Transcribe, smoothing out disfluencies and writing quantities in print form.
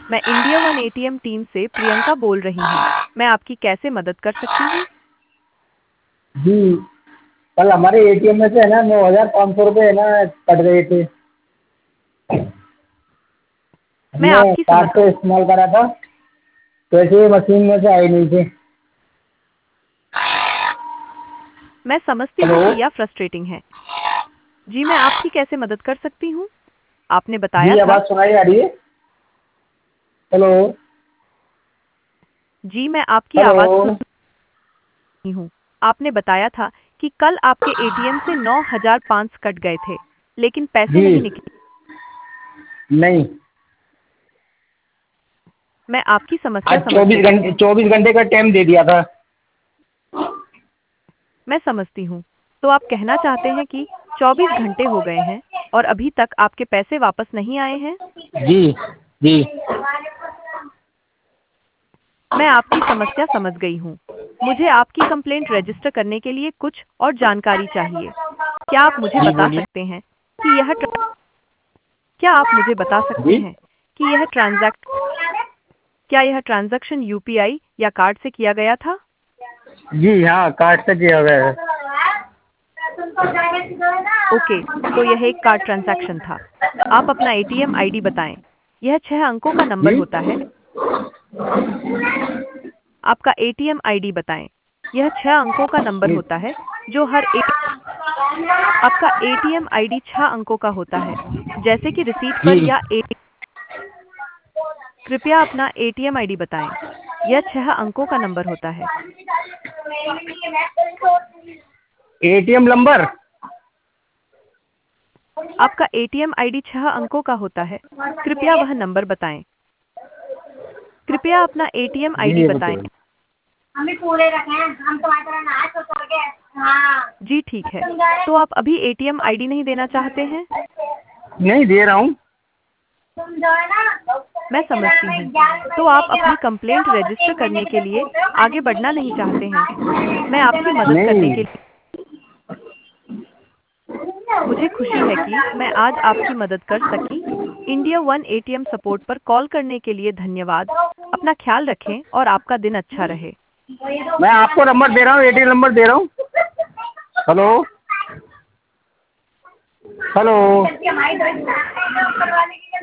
मैं India one ATM team से प्रियंका बोल रही हूँ। मैं आपकी कैसे मदद कर सकती हूँ? जी, कल हमारे एटीएम में से है ना 9,500 रुपये है ना कट गए थे। मैं हमने आपकी कार्ड समस्या तो इस्तेमाल करा था, पैसे मशीन में से आए नहीं थे। मैं समझती हूँ हेलो। कि यह फ्रस्ट्रेटिंग है। जी, मैं आपकी कैसे मदद कर सकती हूँ? आपने बताया जी, था। आवाज़ सुनाई आ रही है? हेलो। जी, मैं आपकी हेलो। आवाज़ सुन रही हूँ। आपने बताया था कि कल आपके एटीएम से 9,500 कट गए थे, लेकिन पैसे जी। नहीं निकले। नहीं। मैं आपकी समस्या आज समझ चौबीस गई घंटे हूँ। 24 घंटे का टाइम दे दिया था। मैं समझती हूँ। तो आप कहना चाहते हैं कि 24 घंटे हो गए हैं और अभी तक आपके पैसे वापस नहीं आए हैं? जी। जी। मैं आपकी समस्या समझ गई हूँ। मुझे आपकी कंप्लेंट रजिस्टर करने के लिए कुछ और जानकारी चाहिए। क्या आप मुझे जी, बता बोलिए। सकते हैं कि क्या आप मुझे बता सकते जी। हैं कि क्या यह ट्रांज़ैक्शन यूपीआई या कार्ड से किया गया था? जी हाँ, कार्ड से किया गया है। ओके, तो यह एक कार्ड ट्रांज़ैक्शन था। आप अपना एटीएम आईडी बताएं। यह 6 अंकों का नंबर जी। होता है। आपका एटीएम आईडी बताएं। यह 6 अंकों का नंबर जी। होता है, जो हर एक आपका एटीएम आईडी 6 अंकों का होता है, जैसे कि रिसीट पर जी। या ए कृपया अपना एटीएम आईडी बताएं। यह 6 अंकों का नंबर होता है। ATM number. आपका एटीएम आईडी 6 अंकों का होता है। कृपया वह नंबर बताएं। कृपया अपना एटीएम जी, आईडी ये बताएं। बताइए। हम भी पूरे रखे हैं, हम तुम्हारी तरह नाच तो करके। हाँ। जी ठीक है। तो आप अभी एटीएम आईडी नहीं देना चाहते हैं? नहीं दे रहा हूँ। मैं समझती हूँ। तो आप अपनी कंप्लेंट रजिस्टर करने के लिए आगे बढ़ना नहीं चाहते हैं। मैं आपकी मदद करने के नहीं। लिए मुझे खुशी है कि मैं आज आपकी मदद कर सकी। इंडिया वन एटीएम सपोर्ट पर कॉल करने के लिए धन्यवाद। अपना ख्याल रखें और आपका दिन अच्छा रहे। मैं आपको नंबर दे रहा हूँ, एटीएम नंबर दे रहा हूँ। हेलो। हेलो।